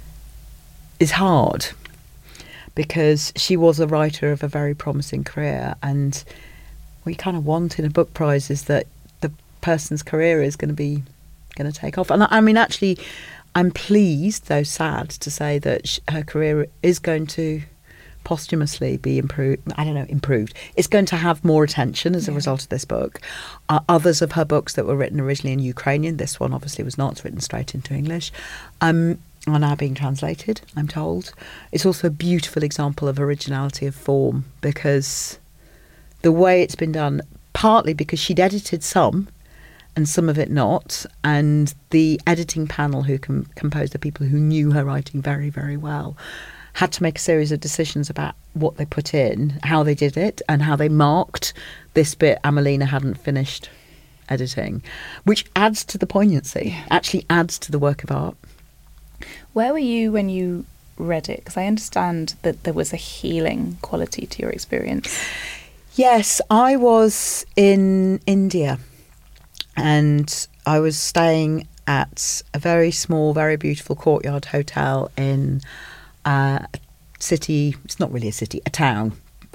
is hard, because she was a writer of a very promising career, and what you kind of want in a book prize is that the person's career is going to be going to take off. And I, I mean, actually, I'm pleased, though sad, to say that sh- her career is going to posthumously be improved. I don't know, improved. It's going to have more attention as a yeah. result of this book. Uh, others of her books that were written originally in Ukrainian, this one obviously was not, it's written straight into English, um, are now being translated, I'm told. It's also a beautiful example of originality of form, because the way it's been done, partly because she'd edited some and some of it not, and the editing panel who com- composed the people who knew her writing very, very well, had to make a series of decisions about what they put in, how they did it, and how they marked this bit Amelina hadn't finished editing, which adds to the poignancy, yeah. actually adds to the work of art. Where were you when you read it? Because I understand that there was a healing quality to your experience. Yes, I was in India, and I was staying at a very small, very beautiful courtyard hotel in Uh, a city, it's not really a city, a town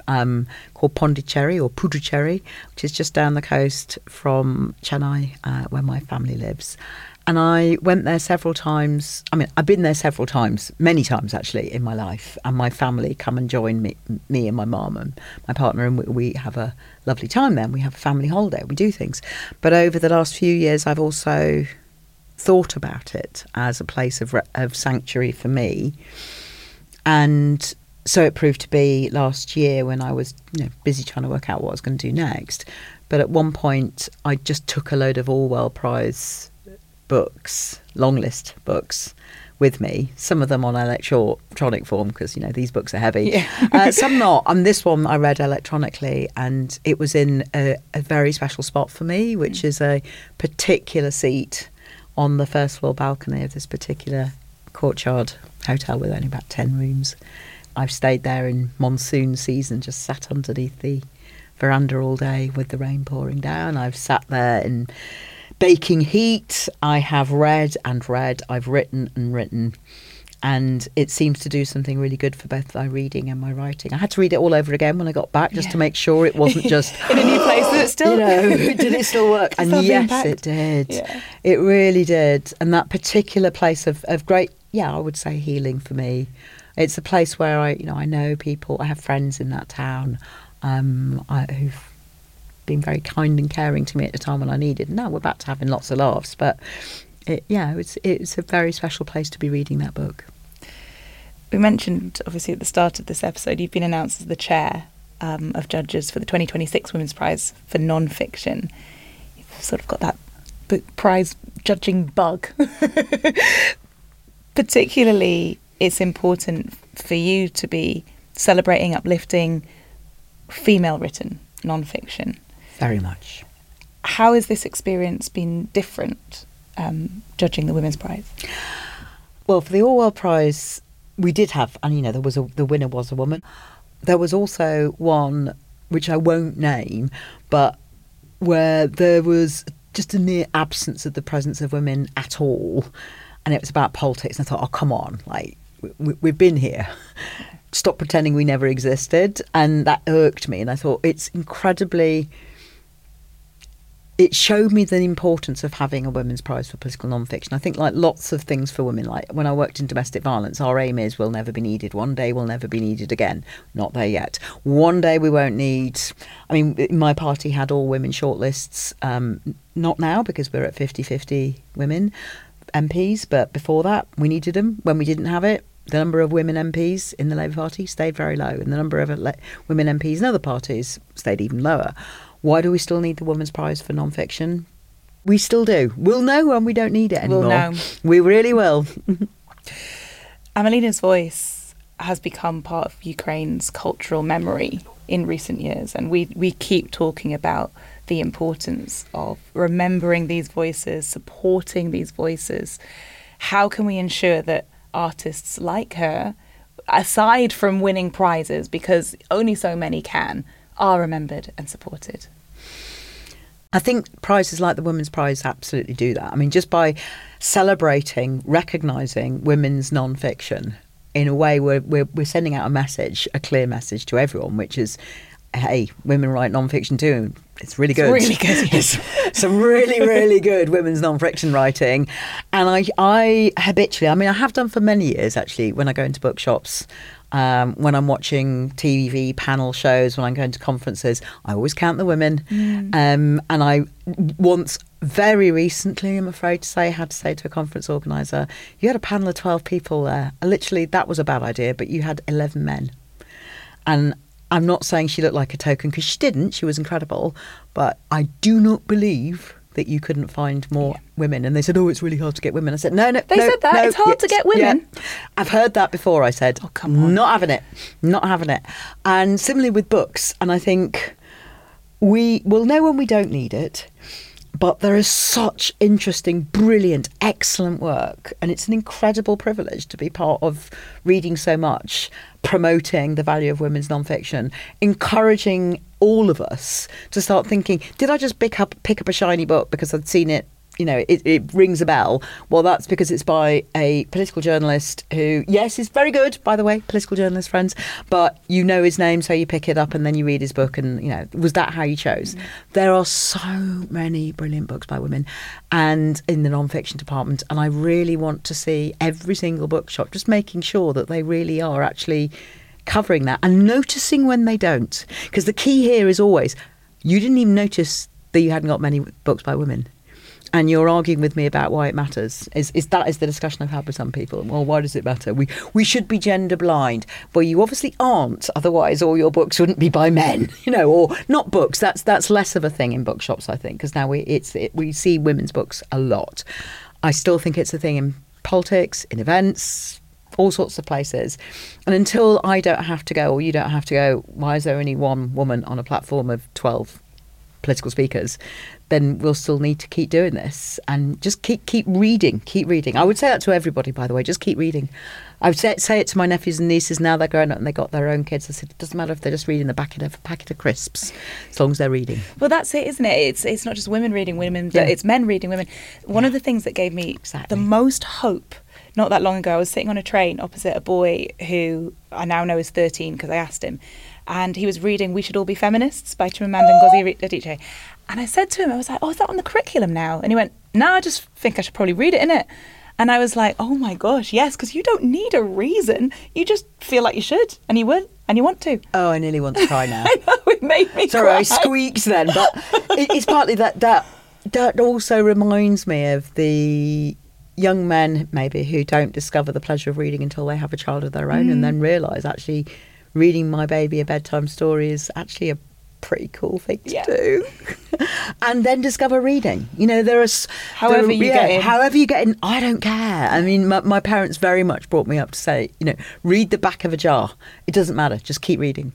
um, called Pondicherry or Puducherry, which is just down the coast from Chennai, uh, where my family lives. And I went there several times. I mean, I've been there several times, many times actually, in my life. And my family come and join me, me and my mum and my partner, and we, we have a lovely time there. We have a family holiday. We do things. But over the last few years, I've also thought about it as a place of, of sanctuary for me. And so it proved to be last year when I was, you know, busy trying to work out what I was going to do next. But at one point, I just took a load of Orwell Prize books, long list books, with me. Some of them on electronic form because, you know, these books are heavy. Yeah. uh, some not. And this one I read electronically, and it was in a, a very special spot for me, which mm. is a particular seat on the first floor balcony of this particular courtyard hotel with only about ten rooms. I've stayed there in monsoon season, just sat underneath the veranda all day with the rain pouring down. I've sat there in baking heat. I have read and read. I've written and written. And it seems to do something really good for both my reading and my writing. I had to read it all over again when I got back just yeah. to make sure it wasn't just... in a new place. Did it still... You know, did it still work? And yes, it did. Yeah. It really did. And that particular place of, of great, yeah, I would say healing for me. It's a place where I, you know, I know people. I have friends in that town um, I, who've been very kind and caring to me at the time when I needed. Now we're back to having lots of laughs, but it, yeah, it's it's a very special place to be reading that book. We mentioned, obviously, at the start of this episode, you've been announced as the chair um, of judges for the twenty twenty-six Women's Prize for Non-Fiction. You've sort of got that book prize judging bug. Particularly, it's important for you to be celebrating, uplifting female-written non-fiction. Very much. How has this experience been different, um, judging the Women's Prize? Well, for the Orwell Prize, we did have, and you know, there was a, the winner was a woman. There was also one, which I won't name, but where there was just a near absence of the presence of women at all. And it was about politics. And I thought, oh, come on, like, we, we've been here. Stop pretending we never existed. And that irked me. And I thought, it's incredibly... It showed me the importance of having a Women's Prize for Political Non-Fiction. I think, like lots of things for women, like when I worked in domestic violence, our aim is we'll never be needed. One day we'll never be needed again. Not there yet. One day we won't need... I mean, my party had all women shortlists. Um, not now, because we're at fifty-fifty women M Ps, but before that, we needed them. When we didn't have it, the number of women M Ps in the Labour Party stayed very low, and the number of ele- women M Ps in other parties stayed even lower. Why do we still need the Women's Prize for Non-Fiction? We still do. We'll know when we don't need it anymore. We'll know. We really will. Amelina's voice has become part of Ukraine's cultural memory in recent years, and we, we keep talking about the importance of remembering these voices, supporting these voices. How can we ensure that artists like her, aside from winning prizes, because only so many can, are remembered and supported? I think prizes like the Women's Prize absolutely do that. I mean, just by celebrating, recognising women's non-fiction, in a way we're, we're, we're sending out a message, a clear message to everyone, which is, hey, women write non-fiction too. It's really good. It's really good. Yes. It's some really, really good women's non-fiction writing. And I, I habitually, I mean, I have done for many years, actually, when I go into bookshops, um, when I'm watching T V panel shows, when I'm going to conferences, I always count the women. Mm. Um, and I once, very recently, I'm afraid to say, had to say to a conference organiser, you had a panel of twelve people there. Literally, that was a bad idea, but you had eleven men. And I'm not saying she looked like a token, because she didn't. She was incredible. But I do not believe that you couldn't find more yeah. women. And they said, oh, it's really hard to get women. I said, no, no, They no, said that. no, it's hard yeah, to get women. Yeah. I've heard that before, I said. Oh, come on. Not having it. Not having it. And similarly with books. And I think we will know when we don't need it. But there is such interesting, brilliant, excellent work. And it's an incredible privilege to be part of reading so much, promoting the value of women's non-fiction, encouraging all of us to start thinking, did I just pick up pick up a shiny book because I'd seen it you know, it, it rings a bell. Well, that's because it's by a political journalist who, yes, is very good, by the way, political journalist friends, but you know his name, so you pick it up and then you read his book and, you know, was that how you chose? Mm. There are so many brilliant books by women and in the non-fiction department, and I really want to see every single bookshop just making sure that they really are actually covering that and noticing when they don't. Because the key here is always, you didn't even notice that you hadn't got many books by women. And you're arguing with me about why it matters. Is is that is the discussion I've had with some people? Well, why does it matter? We we should be gender blind. Well, you obviously aren't. Otherwise, all your books wouldn't be by men, you know, or not books. That's that's less of a thing in bookshops, I think, because now we it's it, we see women's books a lot. I still think it's a thing in politics, in events, all sorts of places. And until I don't have to go, or you don't have to go, why is there only one woman on a platform of twelve political speakers? Then we'll still need to keep doing this and just keep keep reading, keep reading. I would say that to everybody, by the way, just keep reading. I would say, say it to my nephews and nieces now they're growing up and they got their own kids. I said, it doesn't matter if they're just reading the packet of, packet of crisps, as long as they're reading. Well, that's it, isn't it? It's it's not just women reading women, but yeah. It's men reading women. One yeah. of the things that gave me exactly. the most hope, not that long ago, I was sitting on a train opposite a boy who I now know is thirteen because I asked him, and he was reading We Should All Be Feminists by Chimamanda Ngozi Adichie. And I said to him, I was like, oh, is that on the curriculum now? And he went, no, I just think I should probably read it, innit? And I was like, oh my gosh, yes, because you don't need a reason. You just feel like you should, and you would, and you want to. Oh, I nearly want to cry now. I know, it made me Sorry, cry. I squeaked then, but it, it's partly that, that that also reminds me of the young men, maybe, who don't discover the pleasure of reading until they have a child of their own mm. and then realise, actually, reading my baby a bedtime story is actually a pretty cool thing to yeah. do. And then discover reading. You know, there are however there are, you yeah, get in. However you get in, I don't care. I mean, my, my parents very much brought me up to say, you know, read the back of a jar. It doesn't matter. Just keep reading.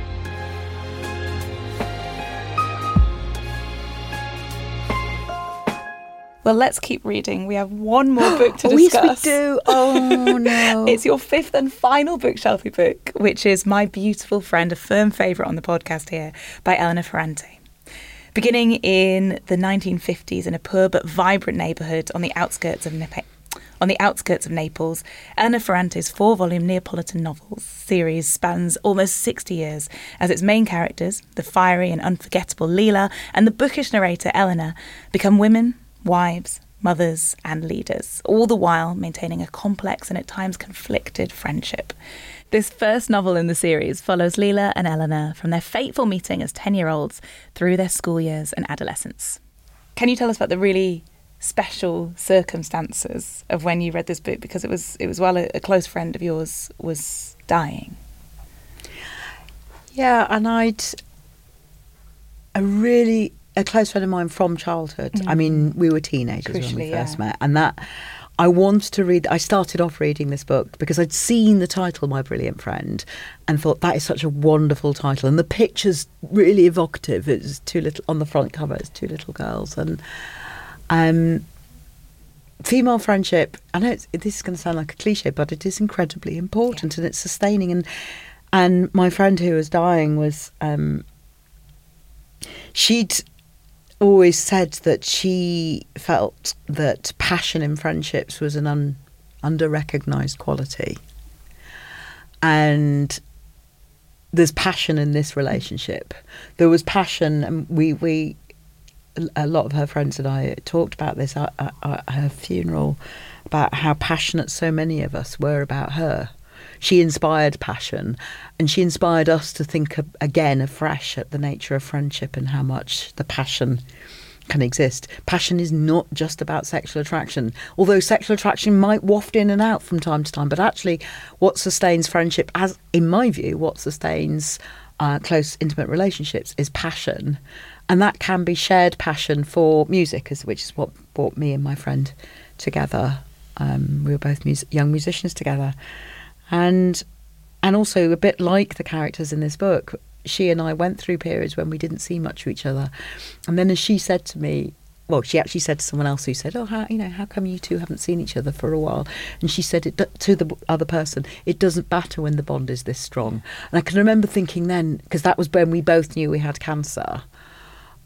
Well, let's keep reading. We have one more book to oh, discuss. Yes, we do. Oh, no. It's your fifth and final bookshelfie book, which is My Beautiful Friend, a firm favourite on the podcast here, by Elena Ferrante. Beginning in the nineteen fifties in a poor but vibrant neighbourhood on the outskirts of Nap- on the outskirts of Naples, Elena Ferrante's four-volume Neapolitan novels series spans almost sixty years, as its main characters, the fiery and unforgettable Leila and the bookish narrator Elena, become women, wives, mothers and leaders, all the while maintaining a complex and at times conflicted friendship. This first novel in the series follows Leila and Elena from their fateful meeting as ten-year-olds through their school years and adolescence. Can you tell us about the really special circumstances of when you read this book? Because it was it was while a, a close friend of yours was dying. Yeah, and I'd a really... a close friend of mine from childhood. Mm. I mean, we were teenagers Crucially, when we first yeah. met. And that, I wanted to read, I started off reading this book because I'd seen the title, My Brilliant Friend, and thought that is such a wonderful title. And the picture's really evocative. It's two little, on the front cover, it's two little girls. And um, female friendship, I know it's, this is going to sound like a cliche, but it is incredibly important yeah. and it's sustaining. And, and my friend who was dying was, um, she'd, always said that she felt that passion in friendships was an un, under-recognised quality. And there's passion in this relationship. There was passion, and we, we a lot of her friends and I talked about this at, at, at her funeral, about how passionate so many of us were about her. She inspired passion, and she inspired us to think again afresh at the nature of friendship and how much the passion can exist. Passion is not just about sexual attraction, although sexual attraction might waft in and out from time to time, but actually what sustains friendship, as in my view, what sustains uh, close, intimate relationships is passion. And that can be shared passion for music, which is what brought me and my friend together. Um, we were both mus- young musicians together. And and also a bit like the characters in this book, she and I went through periods when we didn't see much of each other. And then as she said to me, well, she actually said to someone else who said, oh, how, you know, how come you two haven't seen each other for a while? And she said it to the other person, it doesn't matter when the bond is this strong. And I can remember thinking then, because that was when we both knew we had cancer,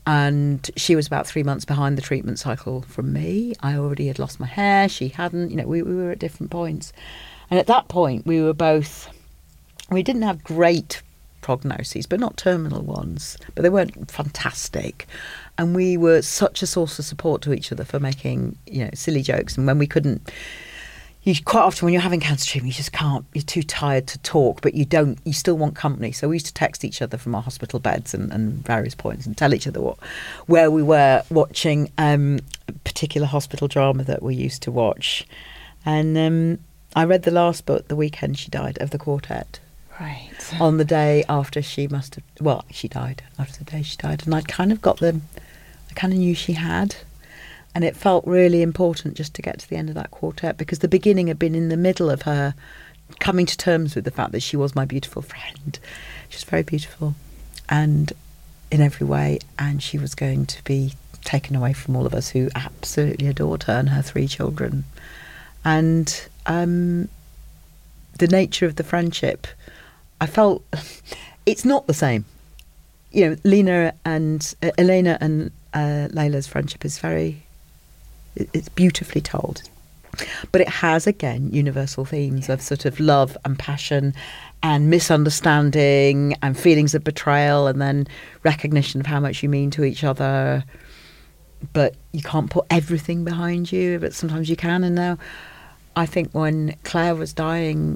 And she was about three months behind the treatment cycle from me. I already had lost my hair. She hadn't. You know, we, we were at different points. And at that point, we were both, we didn't have great prognoses, but not terminal ones. But they weren't fantastic. And we were such a source of support to each other for making, you know, silly jokes. And when we couldn't, you quite often when you're having cancer treatment, you just can't, you're too tired to talk, but you don't, you still want company. So we used to text each other from our hospital beds and, and various points and tell each other what, where we were watching um, a particular hospital drama that we used to watch. And um, I read the last book the weekend she died of the quartet. Right. On the day after she must have, well, she died, after the day she died. And I'd kind of got them, I kind of knew she had. And it felt really important just to get to the end of that quartet, because the beginning had been in the middle of her coming to terms with the fact that she was my beautiful friend. She was very beautiful and in every way, and she was going to be taken away from all of us who absolutely adored her and her three children. And um, the nature of the friendship, I felt it's not the same. You know, Lena and uh, Elena and uh, Layla's friendship is very... it's beautifully told, but it has again universal themes of sort of love and passion and misunderstanding and feelings of betrayal, and then recognition of how much you mean to each other, but you can't put everything behind you, but sometimes you can. And now I think when Claire was dying,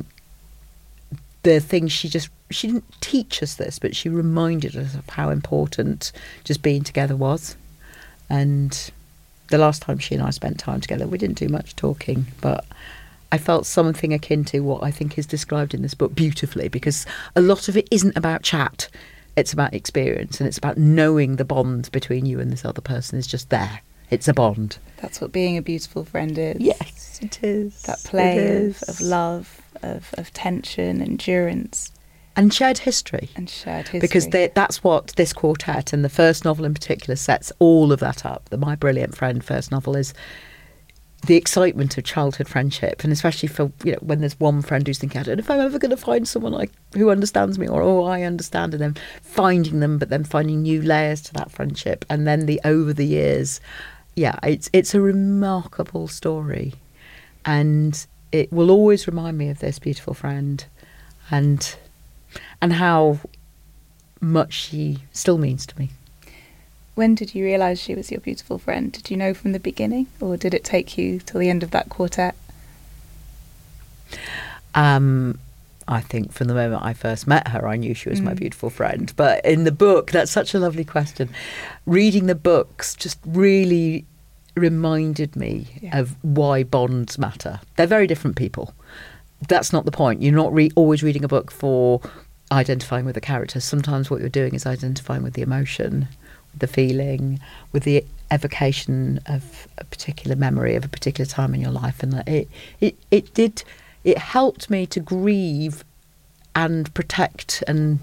the thing she just she didn't teach us this, but she reminded us of how important just being together was. And the last time she and I spent time together, we didn't do much talking, but I felt something akin to what I think is described in this book beautifully, because a lot of it isn't about chat. It's about experience, and it's about knowing the bond between you and this other person is just there. It's a bond. That's what being a beautiful friend is. Yes, it is. That play It of, is. of love, of, of tension, endurance. And shared history. And shared history. Because they, that's what this quartet, and the first novel in particular, sets all of that up. The My Brilliant Friend first novel is the excitement of childhood friendship, and especially for, you know, when there's one friend who's thinking, I don't know if I'm ever going to find someone like who understands me, or oh, I understand, and then finding them, but then finding new layers to that friendship, and then the over the years, yeah, it's it's a remarkable story, and it will always remind me of this beautiful friend, and and how much she still means to me. When did you realise she was your beautiful friend? Did you know from the beginning, or did it take you till the end of that quartet? Um, I think from the moment I first met her, I knew she was Mm. my beautiful friend. But in the book, that's such a lovely question. Reading the books just really reminded me Yeah. of why bonds matter. They're very different people. That's not the point. You're not re- always reading a book for identifying with the characters. Sometimes what you're doing is identifying with the emotion, with the feeling, with the evocation of a particular memory of a particular time in your life. And it, it, it did, it helped me to grieve and protect and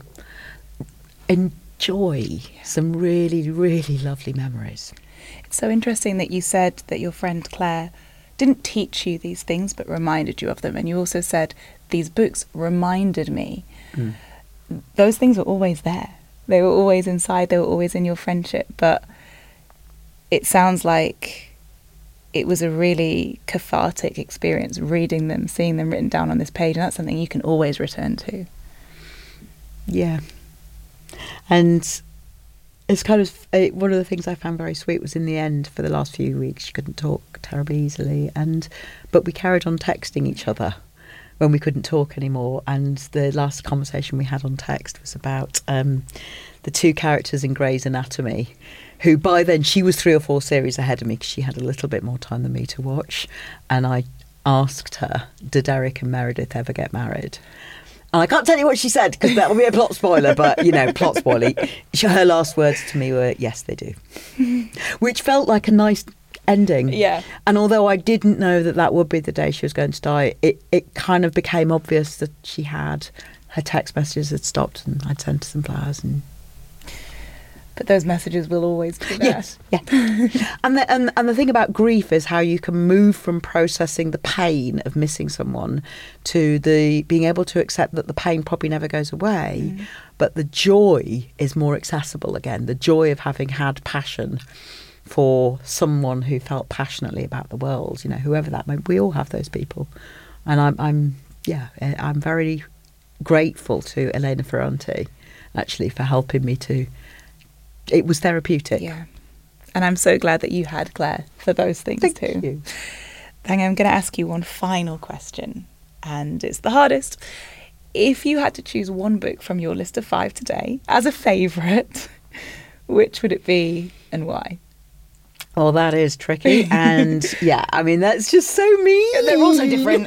enjoy some really, really lovely memories. It's so interesting that you said that your friend Claire didn't teach you these things, but reminded you of them. And you also said, these books reminded me. Mm. Those things were always there. They were always inside. They were always in your friendship. But it sounds like it was a really cathartic experience reading them, seeing them written down on this page. And that's something you can always return to. Yeah. And it's kind of, uh, one of the things I found very sweet was in the end, for the last few weeks, she couldn't talk terribly easily. And but we carried on texting each other when we couldn't talk anymore. And the last conversation we had on text was about um, the two characters in Grey's Anatomy, who by then, she was three or four series ahead of me because she had a little bit more time than me to watch. And I asked her, did Eric and Meredith ever get married? And I can't tell you what she said because that will be a plot spoiler, but, you know, plot spoiler. Her last words to me were, yes, they do. Which felt like a nice ending. Yeah. And although I didn't know that that would be the day she was going to die, it, it kind of became obvious that she had, her text messages had stopped, and I'd sent her some flowers. And But those messages will always be there. Yes, yeah. and, the, and, and the thing about grief is how you can move from processing the pain of missing someone to the being able to accept that the pain probably never goes away, mm. but the joy is more accessible again. The joy of having had passion for someone who felt passionately about the world, you know, whoever that might be. We all have those people. And I'm, I'm yeah, I'm very grateful to Elena Ferrante, actually, for helping me to... It was therapeutic. Yeah. And I'm so glad that you had Claire for those things Thank too. You. Then I'm going to ask you one final question, and it's the hardest. If you had to choose one book from your list of five today as a favourite, which would it be and why? Oh, that is tricky. And yeah, I mean, that's just so mean. They're all so different.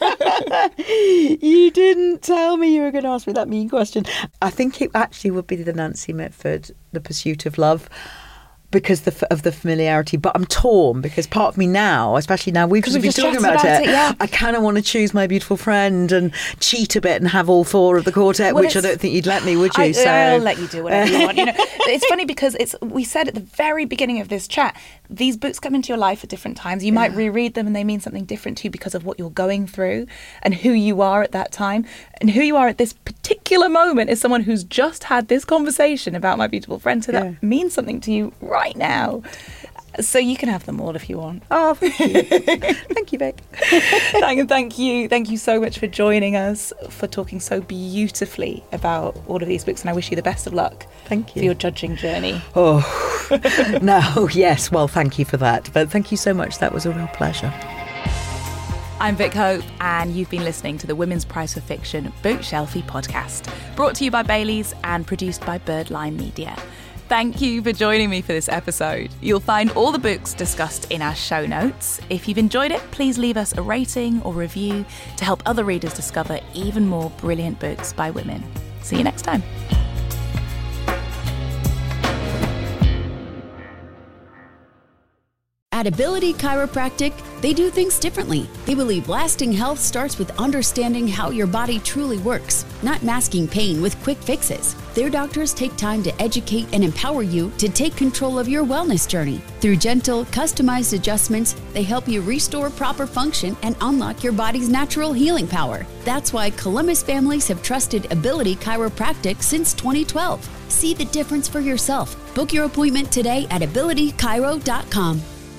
You didn't tell me you were going to ask me that mean question. I think it actually would be the Nancy Mitford, The Pursuit of Love, because the, of the familiarity. But I'm torn because part of me now, especially now we've just we've been just talking about, about it, it yeah. I kind of want to choose My Beautiful Friend and cheat a bit and have all four of the quartet, well, which I don't think you'd let me, would you? I, so I'll let you do whatever you want. You know, it's funny because it's we said at the very beginning of this chat, these books come into your life at different times. You yeah. might reread them and they mean something different to you because of what you're going through and who you are at that time. And who you are at this particular moment is someone who's just had this conversation about My Beautiful Friend. So yeah. that means something to you right now. So you can have them all if you want. Oh, thank you. Thank you, Vic. thank, thank you. Thank you so much for joining us, for talking so beautifully about all of these books. And I wish you the best of luck. Thank you. For your judging journey. Oh, no, yes. Well, thank you for that. But thank you so much. That was a real pleasure. I'm Vic Hope, and you've been listening to the Women's Prize for Fiction Bookshelfie podcast, brought to you by Baileys and produced by Birdline Media. Thank you for joining me for this episode. You'll find all the books discussed in our show notes. If you've enjoyed it, please leave us a rating or review to help other readers discover even more brilliant books by women. See you next time. At Ability Chiropractic, they do things differently. They believe lasting health starts with understanding how your body truly works, not masking pain with quick fixes. Their doctors take time to educate and empower you to take control of your wellness journey. Through gentle, customized adjustments, they help you restore proper function and unlock your body's natural healing power. That's why Columbus families have trusted Ability Chiropractic since twenty twelve. See the difference for yourself. Book your appointment today at ability chiro dot com.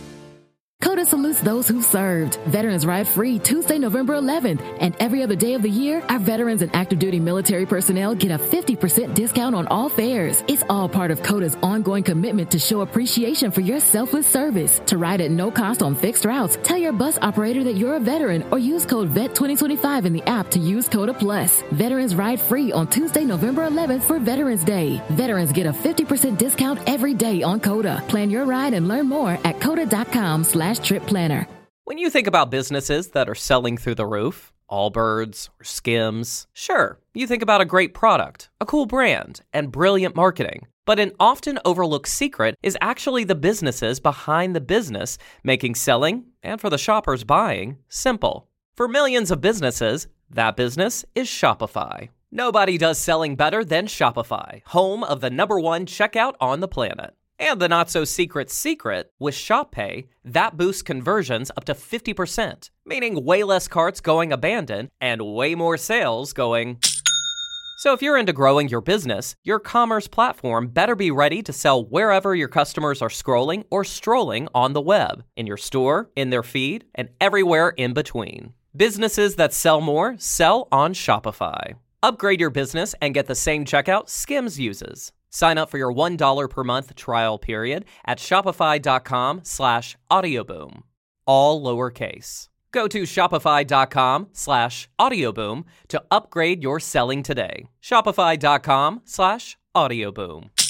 CODA salutes those who served. Veterans Ride Free Tuesday, November eleventh. And every other day of the year, our veterans and active duty military personnel get a fifty percent discount on all fares. It's all part of CODA's ongoing commitment to show appreciation for your selfless service. To ride at no cost on fixed routes, tell your bus operator that you're a veteran or use code V E T twenty twenty-five in the app to use CODA Plus. Veterans Ride Free on Tuesday, November eleventh for Veterans Day. Veterans get a fifty percent discount every day on CODA. Plan your ride and learn more at coda.com slash trip planner. When you think about businesses that are selling through the roof, Allbirds or Skims, sure, you think about a great product, a cool brand, and brilliant marketing. But an often overlooked secret is actually the businesses behind the business, making selling, and for the shoppers buying, simple. For millions of businesses, that business is Shopify. Nobody does selling better than Shopify, home of the number one checkout on the planet. And the not-so-secret secret, with ShopPay, that boosts conversions up to fifty percent, meaning way less carts going abandoned and way more sales going... So if you're into growing your business, your commerce platform better be ready to sell wherever your customers are scrolling or strolling on the web, in your store, in their feed, and everywhere in between. Businesses that sell more sell on Shopify. Upgrade your business and get the same checkout Skims uses. Sign up for your one dollar per month trial period at shopify.com slash audioboom. All lowercase. Go to shopify.com slash audioboom to upgrade your selling today. Shopify.com slash audioboom.